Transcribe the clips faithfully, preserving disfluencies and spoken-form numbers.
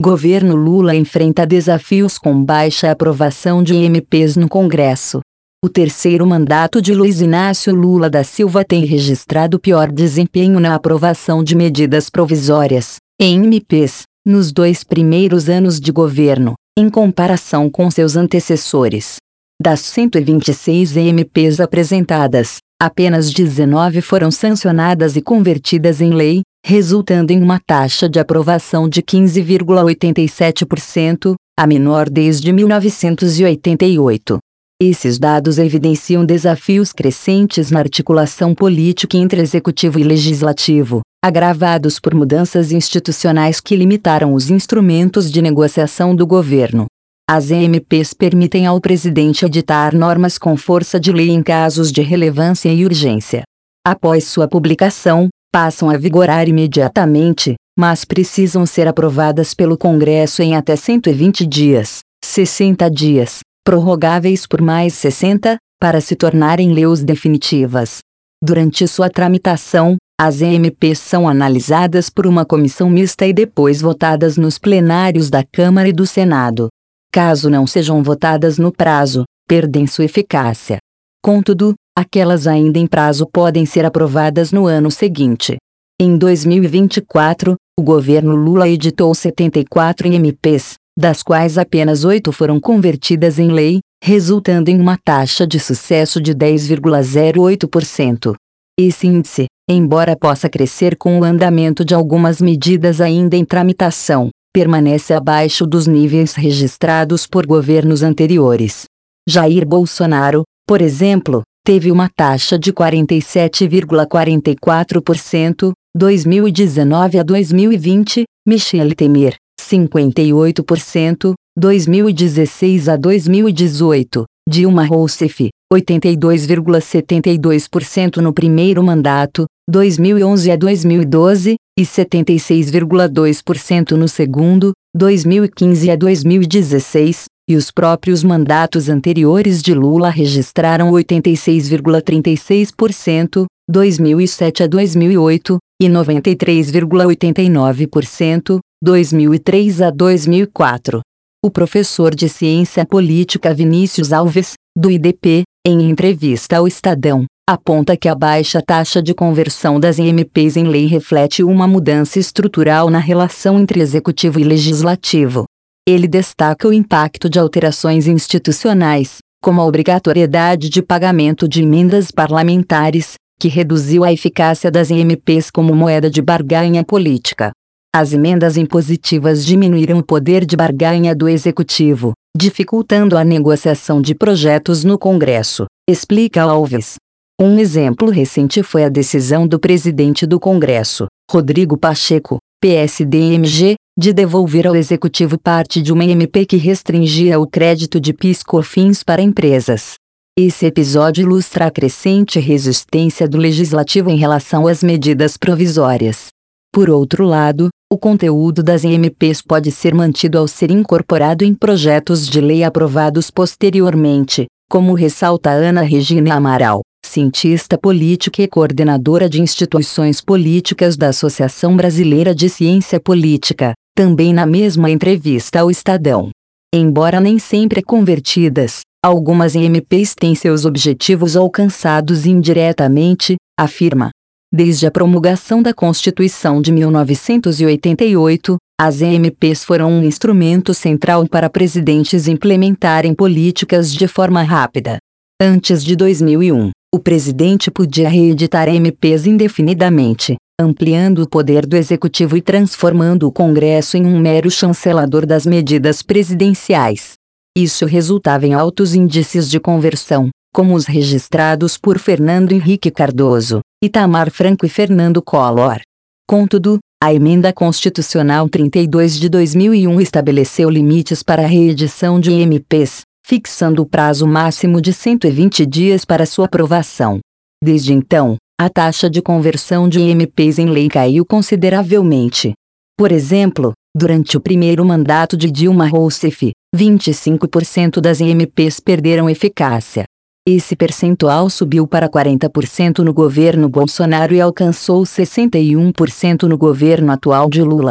Governo Lula enfrenta desafios com baixa aprovação de M Ps no Congresso. O terceiro mandato de Luiz Inácio Lula da Silva tem registrado pior desempenho na aprovação de medidas provisórias, M Ps, nos dois primeiros anos de governo, em comparação com seus antecessores. Das cento e vinte e seis M Ps apresentadas, apenas dezenove foram sancionadas e convertidas em lei, resultando em uma taxa de aprovação de quinze vírgula oitenta e sete por cento, a menor desde mil novecentos e oitenta e oito. Esses dados evidenciam desafios crescentes na articulação política entre executivo e legislativo, agravados por mudanças institucionais que limitaram os instrumentos de negociação do governo. As M Ps permitem ao presidente editar normas com força de lei em casos de relevância e urgência. Após sua publicação, passam a vigorar imediatamente, mas precisam ser aprovadas pelo Congresso em até cento e vinte dias, sessenta dias, prorrogáveis por mais sessenta, para se tornarem leis definitivas. Durante sua tramitação, as M Ps são analisadas por uma comissão mista e depois votadas nos plenários da Câmara e do Senado. Caso não sejam votadas no prazo, perdem sua eficácia. Contudo, aquelas ainda em prazo podem ser aprovadas no ano seguinte. Em dois mil e vinte e quatro, o governo Lula editou setenta e quatro M Ps, das quais apenas oito foram convertidas em lei, resultando em uma taxa de sucesso de dez vírgula zero oito por cento. Esse índice, embora possa crescer com o andamento de algumas medidas ainda em tramitação, permanece abaixo dos níveis registrados por governos anteriores. Jair Bolsonaro, por exemplo, teve uma taxa de quarenta e sete vírgula quarenta e quatro por cento, dois mil e dezenove a dois mil e vinte, Michel Temer, cinquenta e oito por cento, dois mil e dezesseis a dois mil e dezoito, Dilma Rousseff, oitenta e dois vírgula setenta e dois por cento no primeiro mandato, dois mil e onze a dois mil e doze, e setenta e seis vírgula dois por cento no segundo, dois mil e quinze a dois mil e dezesseis, e os próprios mandatos anteriores de Lula registraram oitenta e seis vírgula trinta e seis por cento, dois mil e sete a dois mil e oito, e noventa e três vírgula oitenta e nove por cento, dois mil e três a dois mil e quatro. O professor de Ciência Política Vinícius Alves, do I D P, em entrevista ao Estadão, aponta que a baixa taxa de conversão das M Ps em lei reflete uma mudança estrutural na relação entre executivo e legislativo. Ele destaca o impacto de alterações institucionais, como a obrigatoriedade de pagamento de emendas parlamentares, que reduziu a eficácia das M Ps como moeda de barganha política. As emendas impositivas diminuíram o poder de barganha do executivo, dificultando a negociação de projetos no Congresso, explica Alves. Um exemplo recente foi a decisão do presidente do Congresso, Rodrigo Pacheco, P S D M G, de devolver ao Executivo parte de uma M P que restringia o crédito de PIS/COFINS para empresas. Esse episódio ilustra a crescente resistência do Legislativo em relação às medidas provisórias. Por outro lado, o conteúdo das M Ps pode ser mantido ao ser incorporado em projetos de lei aprovados posteriormente, como ressalta Ana Regina Amaral, cientista política e coordenadora de instituições políticas da Associação Brasileira de Ciência Política, também na mesma entrevista ao Estadão. Embora nem sempre convertidas, algumas M Ps têm seus objetivos alcançados indiretamente, afirma. Desde a promulgação da Constituição de mil novecentos e oitenta e oito, as M Ps foram um instrumento central para presidentes implementarem políticas de forma rápida. Antes de dois mil e um, o presidente podia reeditar M Ps indefinidamente, ampliando o poder do executivo e transformando o Congresso em um mero chancelador das medidas presidenciais. Isso resultava em altos índices de conversão, como os registrados por Fernando Henrique Cardoso, Itamar Franco e Fernando Collor. Contudo, a Emenda Constitucional trinta e dois de dois mil e um estabeleceu limites para a reedição de M Ps, fixando o prazo máximo de cento e vinte dias para sua aprovação. Desde então, a taxa de conversão de M Ps em lei caiu consideravelmente. Por exemplo, durante o primeiro mandato de Dilma Rousseff, vinte e cinco por cento das M Ps perderam eficácia. Esse percentual subiu para quarenta por cento no governo Bolsonaro e alcançou sessenta e um por cento no governo atual de Lula.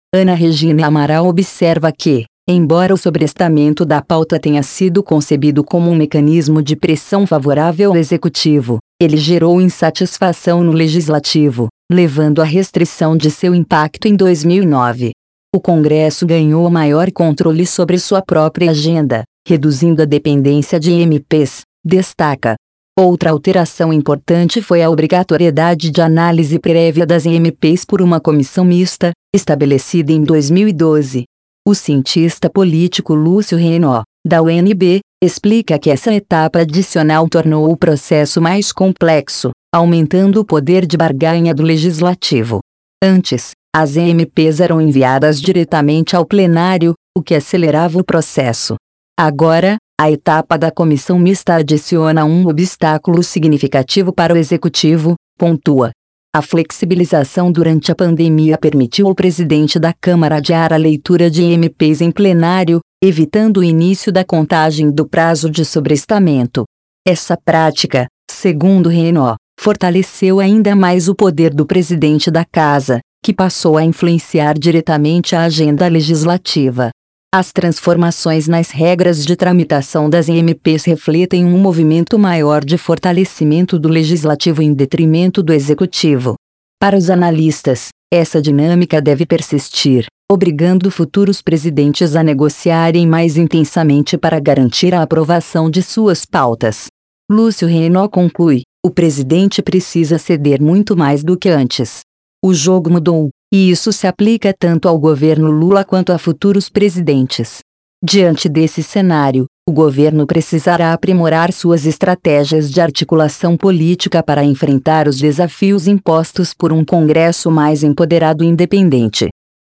Ana Regina Amaral observa que, embora o sobrestamento da pauta tenha sido concebido como um mecanismo de pressão favorável ao Executivo, ele gerou insatisfação no Legislativo, levando à restrição de seu impacto em dois mil e nove. O Congresso ganhou maior controle sobre sua própria agenda, reduzindo a dependência de M Ps, destaca. Outra alteração importante foi a obrigatoriedade de análise prévia das M Ps por uma comissão mista, estabelecida em dois mil e doze. O cientista político Lúcio Renaud, da U N B, explica que essa etapa adicional tornou o processo mais complexo, aumentando o poder de barganha do Legislativo. Antes, as M Ps eram enviadas diretamente ao plenário, o que acelerava o processo. Agora, a etapa da comissão mista adiciona um obstáculo significativo para o Executivo, pontua. A flexibilização durante a pandemia permitiu ao presidente da Câmara adiar a leitura de M Ps em plenário, evitando o início da contagem do prazo de sobrestamento. Essa prática, segundo Renaud, fortaleceu ainda mais o poder do presidente da Casa, que passou a influenciar diretamente a agenda legislativa. As transformações nas regras de tramitação das M Ps refletem um movimento maior de fortalecimento do legislativo em detrimento do executivo. Para os analistas, essa dinâmica deve persistir, obrigando futuros presidentes a negociarem mais intensamente para garantir a aprovação de suas pautas. Lúcio Renaud conclui: o presidente precisa ceder muito mais do que antes. O jogo mudou, e isso se aplica tanto ao governo Lula quanto a futuros presidentes. Diante desse cenário, o governo precisará aprimorar suas estratégias de articulação política para enfrentar os desafios impostos por um Congresso mais empoderado e independente.